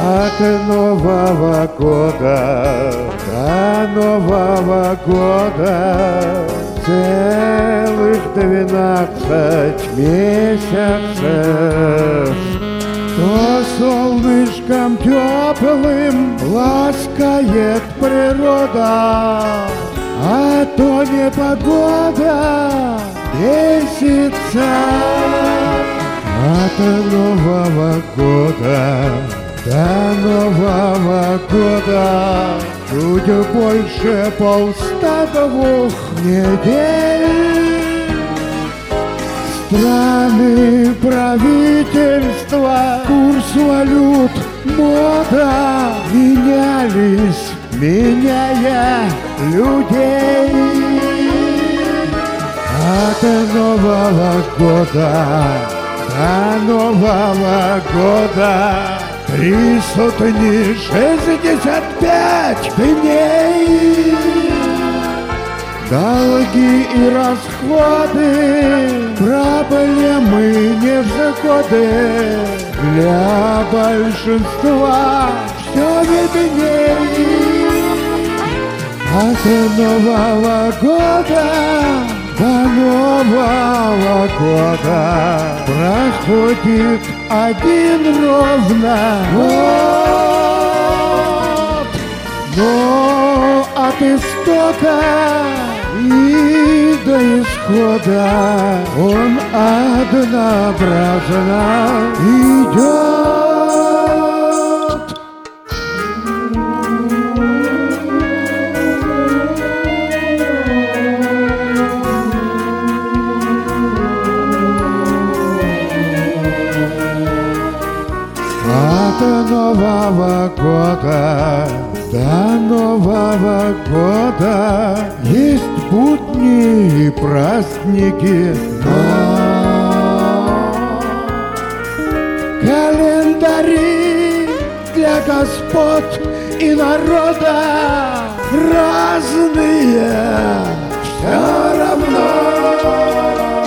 От Нового года до Нового года целых 12 месяцев. То солнышком теплым ласкает природа, а то непогода бесится. От Нового года до Нового года чуть больше 102 недель. Страны, правительства, курс валют, мода менялись, меняя людей. От Нового года до Нового года 365 дней. Долги и расходы, проблемы, невзгоды для большинства все видней. От Нового года до Нового года проходит один ровно год, но от истока и до исхода он однообразно идет. От Нового года до Нового года есть будни и праздники, но календари для господ и народа разные все равно.